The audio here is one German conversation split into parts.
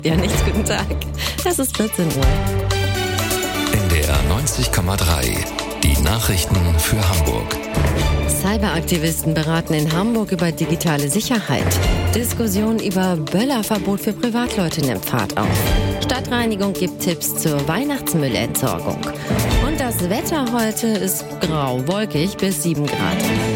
Ja, nichts, guten Tag. Das ist 14 Uhr. NDR 90,3. Die Nachrichten für Hamburg. Cyberaktivisten beraten in Hamburg über digitale Sicherheit. Diskussion über Böllerverbot für Privatleute nimmt Fahrt auf. Stadtreinigung gibt Tipps zur Weihnachtsmüllentsorgung. Und das Wetter heute ist grau, wolkig bis 7 Grad.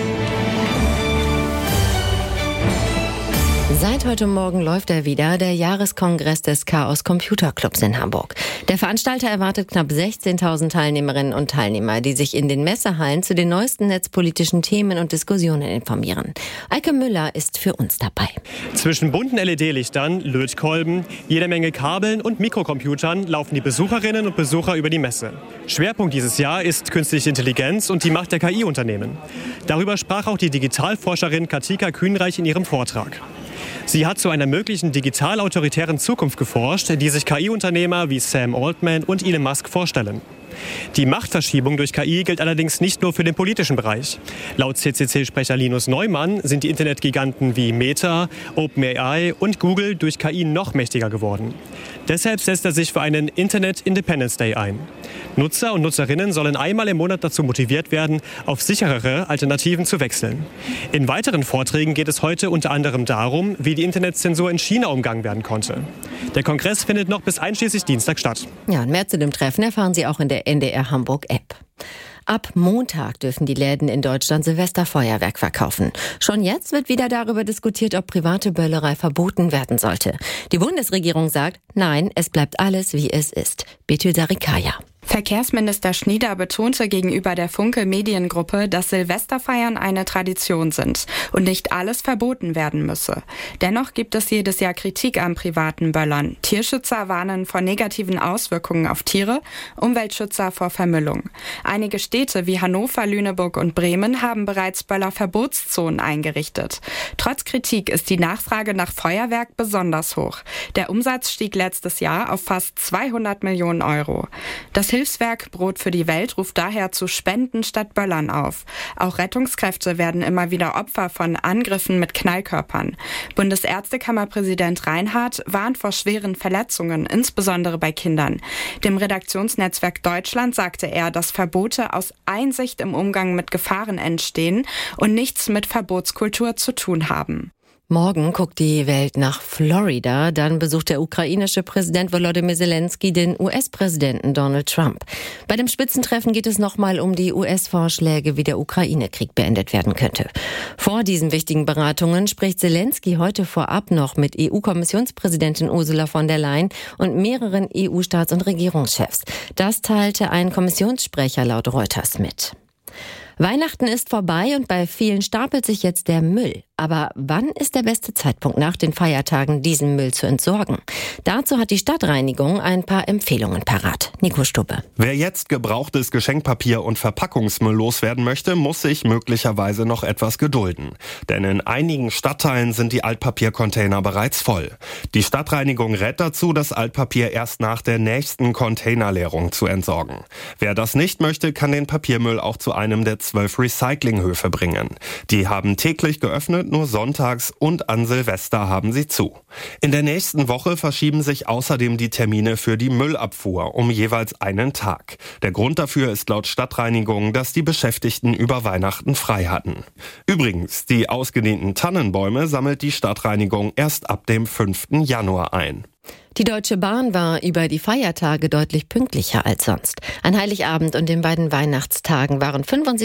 Seit heute Morgen läuft er wieder, der Jahreskongress des Chaos Computer Clubs in Hamburg. Der Veranstalter erwartet knapp 16.000 Teilnehmerinnen und Teilnehmer, die sich in den Messehallen zu den neuesten netzpolitischen Themen und Diskussionen informieren. Eike Müller ist für uns dabei. Zwischen bunten LED-Lichtern, Lötkolben, jeder Menge Kabeln und Mikrocomputern laufen die Besucherinnen und Besucher über die Messe. Schwerpunkt dieses Jahr ist künstliche Intelligenz und die Macht der KI-Unternehmen. Darüber sprach auch die Digitalforscherin Katika Kühnreich in ihrem Vortrag. Sie hat zu einer möglichen digital-autoritären Zukunft geforscht, die sich KI-Unternehmer wie Sam Altman und Elon Musk vorstellen. Die Machtverschiebung durch KI gilt allerdings nicht nur für den politischen Bereich. Laut CCC-Sprecher Linus Neumann sind die Internetgiganten wie Meta, OpenAI und Google durch KI noch mächtiger geworden. Deshalb setzt er sich für einen Internet Independence Day ein. Nutzer und Nutzerinnen sollen einmal im Monat dazu motiviert werden, auf sicherere Alternativen zu wechseln. In weiteren Vorträgen geht es heute unter anderem darum, wie die Internetzensur in China umgangen werden konnte. Der Kongress findet noch bis einschließlich Dienstag statt. Ja, und mehr zu dem Treffen erfahren Sie auch in der NDR Hamburg App. Ab Montag dürfen die Läden in Deutschland Silvesterfeuerwerk verkaufen. Schon jetzt wird wieder darüber diskutiert, ob private Böllerei verboten werden sollte. Die Bundesregierung sagt, nein, es bleibt alles, wie es ist. Betül Sarikaya. Verkehrsminister Schnieder betonte gegenüber der Funke Mediengruppe, dass Silvesterfeiern eine Tradition sind und nicht alles verboten werden müsse. Dennoch gibt es jedes Jahr Kritik am privaten Böllern. Tierschützer warnen vor negativen Auswirkungen auf Tiere, Umweltschützer vor Vermüllung. Einige Städte wie Hannover, Lüneburg und Bremen haben bereits Böllerverbotszonen eingerichtet. Trotz Kritik ist die Nachfrage nach Feuerwerk besonders hoch. Der Umsatz stieg letztes Jahr auf fast 200 Millionen Euro. Das Hilfswerk Brot für die Welt ruft daher zu Spenden statt Böllern auf. Auch Rettungskräfte werden immer wieder Opfer von Angriffen mit Knallkörpern. Bundesärztekammerpräsident Reinhardt warnt vor schweren Verletzungen, insbesondere bei Kindern. Dem Redaktionsnetzwerk Deutschland sagte er, dass Verbote aus Einsicht im Umgang mit Gefahren entstehen und nichts mit Verbotskultur zu tun haben. Morgen guckt die Welt nach Florida. Dann besucht der ukrainische Präsident Volodymyr Zelensky den US-Präsidenten Donald Trump. Bei dem Spitzentreffen geht es nochmal um die US-Vorschläge, wie der Ukraine-Krieg beendet werden könnte. Vor diesen wichtigen Beratungen spricht Zelensky heute vorab noch mit EU-Kommissionspräsidentin Ursula von der Leyen und mehreren EU-Staats- und Regierungschefs. Das teilte ein Kommissionssprecher laut Reuters mit. Weihnachten ist vorbei und bei vielen stapelt sich jetzt der Müll. Aber wann ist der beste Zeitpunkt nach den Feiertagen, diesen Müll zu entsorgen? Dazu hat die Stadtreinigung ein paar Empfehlungen parat. Nico Stubbe. Wer jetzt gebrauchtes Geschenkpapier und Verpackungsmüll loswerden möchte, muss sich möglicherweise noch etwas gedulden. Denn in einigen Stadtteilen sind die Altpapiercontainer bereits voll. Die Stadtreinigung rät dazu, das Altpapier erst nach der nächsten Containerleerung zu entsorgen. Wer das nicht möchte, kann den Papiermüll auch zu einem der 12 Recyclinghöfe bringen. Die haben täglich geöffnet, nur sonntags und an Silvester haben sie zu. In der nächsten Woche verschieben sich außerdem die Termine für die Müllabfuhr um jeweils einen Tag. Der Grund dafür ist laut Stadtreinigung, dass die Beschäftigten über Weihnachten frei hatten. Übrigens, die ausgedehnten Tannenbäume sammelt die Stadtreinigung erst ab dem 5. Januar ein. Die Deutsche Bahn war über die Feiertage deutlich pünktlicher als sonst. An Heiligabend und den beiden Weihnachtstagen waren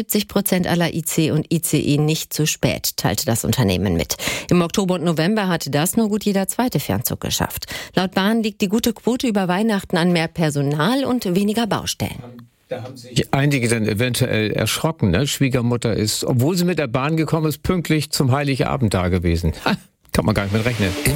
75% aller IC und ICE nicht zu spät, teilte das Unternehmen mit. Im Oktober und November hatte das nur gut jeder zweite Fernzug geschafft. Laut Bahn liegt die gute Quote über Weihnachten an mehr Personal und weniger Baustellen. Da haben sich einige dann eventuell erschrocken. Ne? Schwiegermutter ist, obwohl sie mit der Bahn gekommen ist, pünktlich zum Heiligabend da gewesen. Kann man gar nicht mit rechnen.